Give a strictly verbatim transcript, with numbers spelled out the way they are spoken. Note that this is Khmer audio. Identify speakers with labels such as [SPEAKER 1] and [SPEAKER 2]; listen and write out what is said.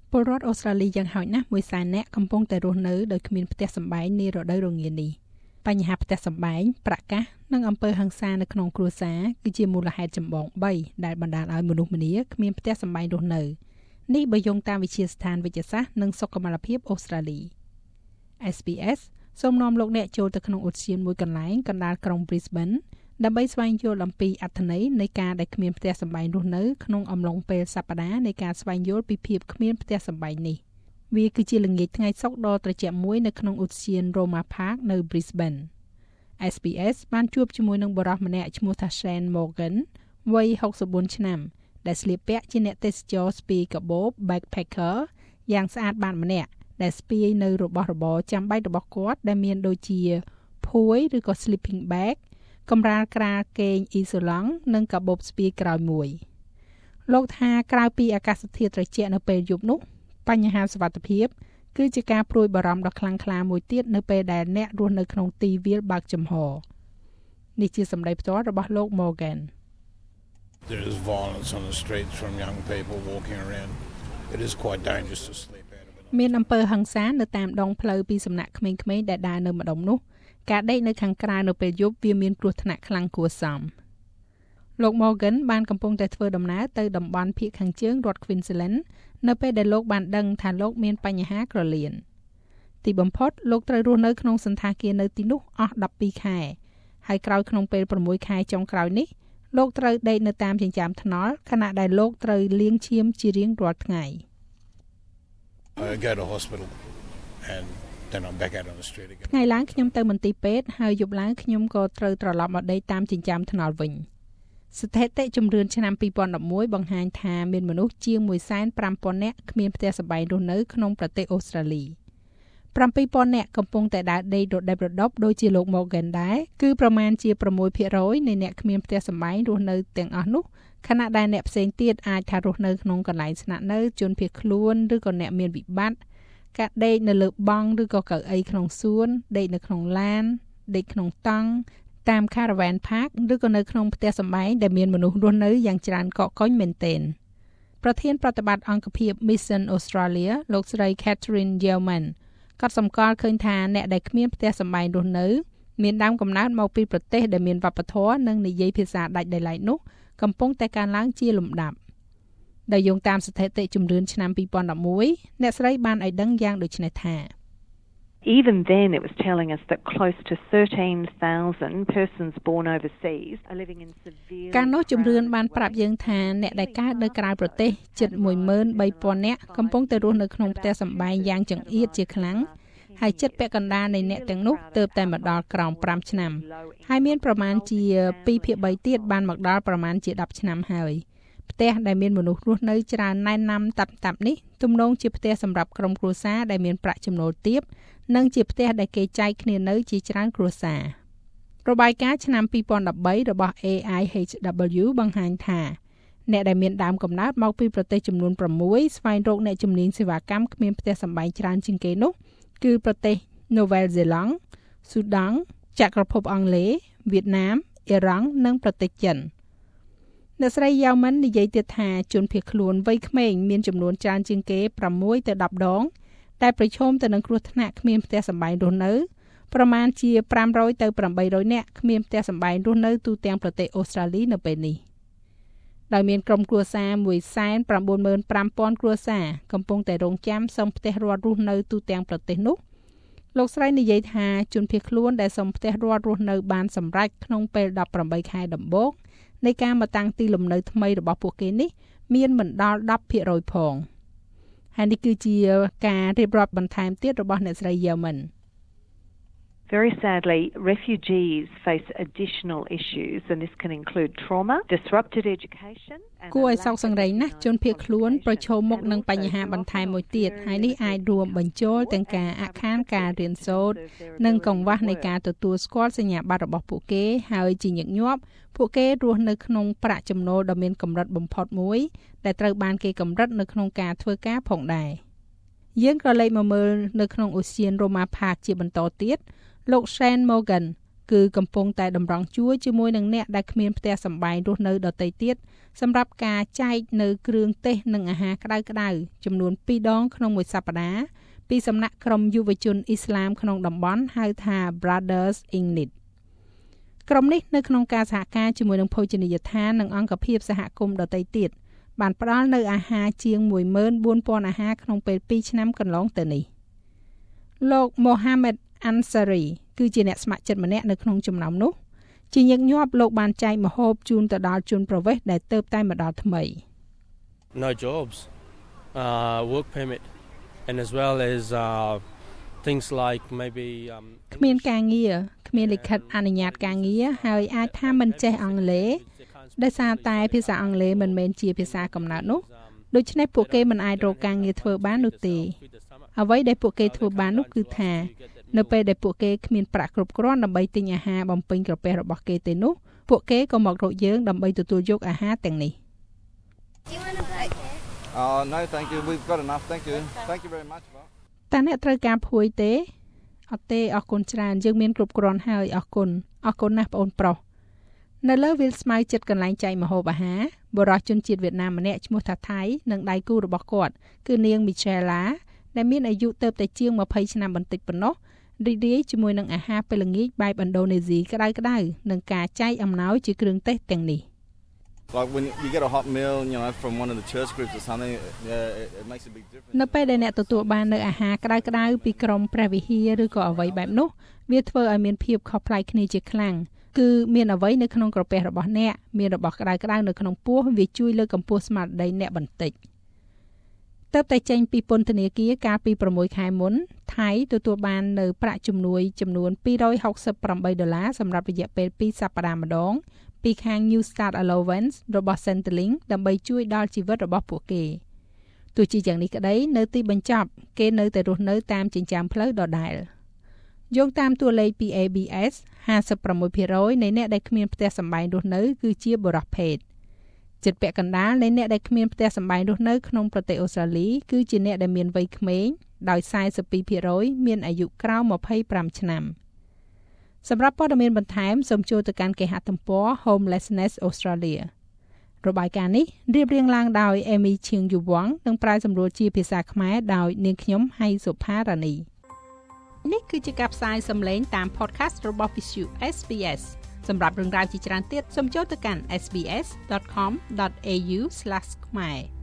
[SPEAKER 1] ពលរដ្ឋអូស្ត្រាលីយ៉ាងហោចណាស់មួយសែននាក់កំពុងតែរស់នៅដោយគ្មានផ្ទះសម្បែងនារដូវរងានេះបញ្ហាផ្ទះសម្បែងប្រកាសនិងអំពើហិង្សានៅក្នុងគ្រួសារគឺជាមូលហេតុចម្បងបីដែលបណ្ដាលឲ្យមនុស្សម្នាគ្មានផ្ទះសម្បែងរស់នៅនេះបើយោងតាមវិទ្យាស្ថានវិទ្យាសាស្ត្រនិងសុខុមាលភាពអូស្ត្រាលី เอส บี เอส សូមនាំលោកអ្នកចូលទៅក្នុងឧទ្យានមួយកន្លែងកណ្ដាលក្រុង Brisbane ដើម្បីស្វែងយល់អំពីអត្ថន័យនៃការដែលគ្មានផ្ទះសម្បែងរស់នៅក្នុងអំឡុងពេលសប្តាហ៍នៃការស្វែងយល់ពីភាពគ្មានផ្ទះសម្បែងនេះវាគឺជាល្ងាចថ្ងៃសុក្រដ៏ត្រជាក់មួយនៅក្នុងឧទ្យាន Roma Park នៅ Brisbane เอส บี เอส បានជួបជាមួយនឹងបុរសម្នាក់ឈ្មោះថា Shane Morgan វ័យหกสิบสี่ឆ្នាំដែលស្លៀកពាក់ជាអ្នកទេសចរស្ពាយកាបូប backpacker យ៉ាងស្អាតបាតម្នាក់ដែលស្ពាយនៅរបស់របរចាំបាច់របស់គាត់ដែលមានដូចជាភួយឬក៏ sleeping bag កម្រាលក្រាលគេងអ៊ីសូឡង់និងកាបូបស្ពាយក្រោយមួយលោកថាក្រៅពីអាកាសធាតុត្រជាក់នៅពេលយប់នោះបញ្ហាសុវត្ថិភាពគឺជាការព្រួយបារម្ភដ៏ខ្លាំងក្លាមួយទៀតនៅពេលដែលអ្នករស់នៅក្នុងទីវាលបើកចំហនេះជាសម្ដីផ្ទាល់របស់លោក Morgan
[SPEAKER 2] There is violence on the streets from young people walking around. It is quite dangerous to sleep out of it.
[SPEAKER 1] មានអំពើហិង្សានៅតាមដងផ្លូវពីសំណាក់ក្មេងៗដែលដើរនៅម្ដុំនោះការដេកនៅខាងក្រៅនៅពេលយប់វាមានគ្រោះថ្នាក់ខ្លាំងគួរសមលោក Morgan បានកំពុងតែធ្វើដំណើរទៅតំបន់ភាគខាងជើងរដ្ឋ Queensland នៅពេលដែលលោកបានដឹងថាលោកមានបញ្ហាក្រលៀនទីបំផុតលោកត្រូវរស់នៅក្នុងសន្តាគារនៅទីនោះអស់ដប់ពីរខែហើយក្រោយក្នុងពេលប្រាំមួយខែចុងក្រោយនេះលោកត្រូវដេកនៅតាមចិញ្ចើមថ្នល់ខណៈដែលលោកត្រូវលាងឈាមជារៀងរាល់ថ្ងៃ
[SPEAKER 2] I go to hospital and then I'm back out on the street again.
[SPEAKER 1] ថ្ងៃឡើងខ្ញុំទៅមន្ទីរពេទ្យហើយយប់ឡើងខ្ញុំក៏ត្រូវត្រឡប់មកដេកតាមចិញ្ចើមថ្នល់វិញស្ថិតិជំរឿនឆ្នាំពីរពាន់ដប់មួយបង្ហាញថាមានមនុស្សជាងមួយសែនប្រាំពាន់នាក់គ្មានផ្ទះសម្បែងរស់នៅក្នុងប្រទេសអូស្ត្រាលីប្រាំពីរពាន់នាក់កំពុងតែដើរដេករដេបរដប់ដូចជាលោក Morgan ដែរគឺប្រមាណជាប្រាំមួយភាគរយនៃអ្នកគ្មានផ្ទះសម្បែងរស់នៅទាំងអស់នោះខណៈដែលអ្នកផ្សេងទៀតអាចថារស់នៅក្នុងកន្លែងស្នាក់នៅជនភៀសខ្លួនឬក៏អ្នកមានវិបត្តិការដេកនៅលើបង់ឬក៏កៅអីក្នុងសួនដេកនៅក្នុងឡានដេកក្នុងតង់តាម caravan park ឬក៏នៅក្នុងផ្ទះសម្បែងដែលមានមនុស្សរស់នៅយ៉ាងច្រើនកកកុញមែនទែនប្រធានប្រតិបត្តិអង្គភាព Mission Australia លោកស្រី Catherine Yeoman ក៏សម្គាល់ឃើញថាអ្នកដែលគ្មានផ្ទះសម្បែងរស់នៅមានដើមកំណើតមកពីប្រទេសដែលមានវប្បធម៌និងនិយាយភាសាដាច់ដោយឡែកនោះកំពុងតែកើនឡើងជាលំដាប់ដែលយោងតាមស្ថិតិជំរឿនឆ្នាំពីរពាន់ដប់មួយអ្នកស្រីបានឲ្យដឹងយ៉ាងដូចនេះថា
[SPEAKER 3] Even then it was telling us that close to thirteen thousand persons born overseas are living in severe
[SPEAKER 1] ការនោះជំរឿនបានប្រាប់យើងថាអ្នកដែលកើតនៅក្រៅប្រទេសជិត មួយម៉ឺនបីពាន់ នាក់កំពុងតែរស់នៅក្នុងផ្ទះសម្បែងយ៉ាងចង្អៀតជាខ្លាំងហើយចិត្តពាក់កណ្ដាលនៃអ្នកទាំងនោះទើបតែមកដល់ក្រោមប្រាំឆ្នាំហើយមានប្រមាណជាពីរភាគបីទៀតបានមកដល់ប្រមាណជាដប់ឆ្នាំហើយផ្ទះដែលមានមនុស្សរស់នៅច្រើនណែនណាំតាប់តាប់នេះទំនងជាផ្ទះសម្រាប់ក្រុមគ្រួសារដែលមានប្រាក់ចំណូលទាបនិងជាផ្ទះដែលគេចែកគ្នានៅជាច្រើនគ្រួសាររបាយការណ៍ឆ្នាំពីរពាន់ដប់បីរបស់ เอ ไอ เอช ดับเบิลยู បង្ហាញថាអ្នកដែលមានដើមកំណើតមកពីប្រទេសចំនួនប្រាំមួយស្វែងរកអ្នកជំនាញសេវាកម្មគ្មានផ្ទះសម្បែងច្រើនជាងគេនោះគឺប្រទេស Nouvelle-Zélande ស៊ូដង់ចក្រភពអង់គ្លេសវៀតណាមអ៊ីរ៉ង់និងប្រទេសចិនអ្នកស្រីយ៉ាវមិននិយាយទៀតថាជនភៀសខ្លួនវ័យក្មេងមានចំនួនច្រើនជាងគេប្រាំមួយទៅដប់ដងតែប្រឈមទៅនឹងគ្រោះថ្នាក់គ្មានផ្ទះសម្បែងរស់នៅប្រមាណជាប្រាំរយទៅប្រាំបីរយនាក់គ្មានផ្ទះសម្បែងរស់នៅទូទាំងប្រទេសអូស្ត្រាលីនៅពេលនេះដោយមានក្រុមគ្រួសារមួយសែនប្រាំបួនម៉ឺនប្រាំពាន់គ្រួសារកំពុងតែរងចាំសុំផ្ទះរដ្ឋរស់នៅទូទាំងប្រទេសនោះលោកស្រីនិយាយថាជនភៀសខ្លួនដែលសុំផ្ទះរដ្ឋរស់នៅបានសម្រេចក្នុងពេលដប់ប្រាំបីខែដំបូងនៃការមកតាំងទីលំនៅថ្មីរបស់ពួកគេនេះមានមិនដល់ដប់ភាគរយផងហើយនេះគឺជាការរៀបរាប់បន្ថែមទៀតរបស់អ្នកស្រី Yeoman
[SPEAKER 3] Very sadly, refugees face additional issues, and this can include trauma, disrupted education, and
[SPEAKER 1] គួរឲ្យសោកសង្រេងណាស់ជនភៀសខ្លួនប្រឈមមុខនឹងបញ្ហាបន្ថែមមួយទៀតហើយនេះអាចរួមបញ្ចូលទាំងការអាក់ខានការរៀនសូត្រនិងកង្វះនៃការទទួលស្គាល់សញ្ញាបត្ររបស់ពួកគេហើយជាញឹកញាប់ពួកគេរស់នៅក្នុងប្រាក់ចំណូលដ៏មានកម្រិតបំផុតមួយដែលត្រូវបានគេកម្រិតនៅក្នុងការធ្វើការផងដែរយើងក៏លេខមកមើលនៅក្នុងឧទ្យាន Roma Park ជាបន្តទៀតលោក Shane Morgan គឺកំពុងតែតម្រង់ជួរជាមួយនឹងអ្នកដែលគ្មានផ្ទះសម្បែងរស់នៅដទៃទៀតសម្រាប់ការចែកនៅគ្រឿងទេសនិងអាហារក្តៅៗចំនួនពីរដងក្នុងមួយសប្តាហ៍ពីសំណាក់ក្រុមយុវជនអ៊ីស្លាមក្នុងតំបន់ហៅថា Brothers in Need ក្រុមនេះនៅក្នុងការសហការជាមួយនឹងភោជនីយដ្ឋាននិងអង្គភាពសហគមន៍ដទៃទៀតបានផ្ដល់នៅអាហារជាង មួយម៉ឺនបួនពាន់ អាហារក្នុងពេលពីរឆ្នាំកន្លងទៅនេះលោក Mohammed Ansari គឺជាអ្នកស្ម័គ្រចិត្តម្នាក់នៅក្នុងចំណោមនោះជាញឹកញាប់លោកបានចែកម្ហូបជូនទៅដល់ជនប្រវេសន៍ដែលទើបតែមកដល់ថ្មី
[SPEAKER 4] No jobs uh work permit and as well as uh things like maybe um
[SPEAKER 1] គ្មានការងារគ្មានលិខិតអនុញ្ញាតការងារហើយអាចថាមិនចេះអង់គ្លេសដោយសារតែភាសាអង់គ្លេសមិនមែនជាភាសាកំណើតនោះដូច្នេះពួកគេមិនអាចរកការងារធ្វើបាននោះទេអ្វីដែលពួកគេធ្វើបាននោះគឺថានៅពេលដែលពួកគេគ្មានប្រាក់គ្រប់គ្រាន់ដើម្បីទិញអាហារបំពេញក្រពះរបស់គេទេនោះពួកគេក៏មករកយើងដើម្បីទទួលយកអាហារទាំងនេះ
[SPEAKER 5] Oh no thank you we've got enough thank you thank you very much
[SPEAKER 1] តើអ្នកត្រូវការភួយទេអត់ទេអរគុណច្រើនយើងមានគ្រប់គ្រាន់ហើយអរគុណអរគុណណាស់បងប្រុសនៅលើវាលស្មៅចិត្តកន្លែងចែកម្ហូបអាហារបរិយាជនជាតិវៀតណាមម្នាក់ឈ្មោះថាថៃនិងដៃគូរបស់គាត់គឺនាង Michela ដែលមានអាយុទៅតែជាងยี่สิบឆ្នាំបន្តិចប៉ុណ្ណោះរីករាយជាមួយនឹងអាហារពេលល្ងាចបែបឥណ្ឌូនេស៊ីក្តៅៗនិងការចែកអំណោយជាគ្រឿងទេសទាំងនេះ
[SPEAKER 5] Like when you get a hot meal you know from one of the church groups or something yeah, it, it makes a big difference
[SPEAKER 1] នៅពេលដែលអ្នកទទួលបាននៅអាហារក្តៅៗពីក្រុមព្រះវិហារឬក៏អ្វីបែបនោះវាធ្វើឲ្យមានភាពខុសប្លែកគ្នាជាខ្លាំងគឺមានអ្វីនៅក្នុងក្រពះរបស់អ្នកមានរបស់ក្តៅៗនៅក្នុងពោះវាជួយលើកកម្ពស់ស្មារតីអ្នកបន្តិចតើតែចេញពីពន្ធនាគារកាលពីប្រាំមួយខែមុនថៃទទួលបាននៅប្រាក់ជំនួយចំនួនពីររយហុកសិបប្រាំបីដុល្លារសម្រាប់រយៈពេលពីរសប្តាហ៍ម្ដងពីខាង New Start Allowance របស់ Centrelink ដើម្បីជួយដល់ជីវិតរបស់ពួកគេទោះជាយ៉ាងនេះក្តីនៅទីបញ្ចប់គេនៅតែរស់នៅតាមចិញ្ចើមផ្លូវដដែលយោងតាមតួលេខពី A B S ห้าสิบหกភាគរយ នៃអ្នកដែលគ្មានផ្ទះសម្បែងរស់នៅគឺជាបុរសភេទជិតពាក់កណ្ដាលនៃអ្នកដែលគ្មានផ្ទះសម្បែងរស់នៅក្នុងប្រទេសអូស្ត្រាលីគឺជាអ្នកដែលមានវ័យក្មេងដោយ สี่สิบสองភាគរយ មានអាយុក្រោមยี่สิบห้าឆ្នាំសម្រាប់ព័ត៌មានបន្ថែមសូមចូលទៅកាន់គេហទំព័រ Homelessness Australia របាយការណ៍នេះរៀបរៀងឡើងដោយ Amy Chiang Yuwang និងប្រាយសម្រួលជាភាសាខ្មែរដោយនាងខ្ញុំហៃសុផារ៉ានីនេះគឺជាការផ្សាយសំឡេងតាម podcast របស់ Visu เอส บี เอส សម្រាប់រឿងរ៉ាវជាច្រើនទៀតសូមចូលទៅកាន់ เอส บี เอส ดอท คอม ดอท เอ ยู ស្លាស ខ្មែរ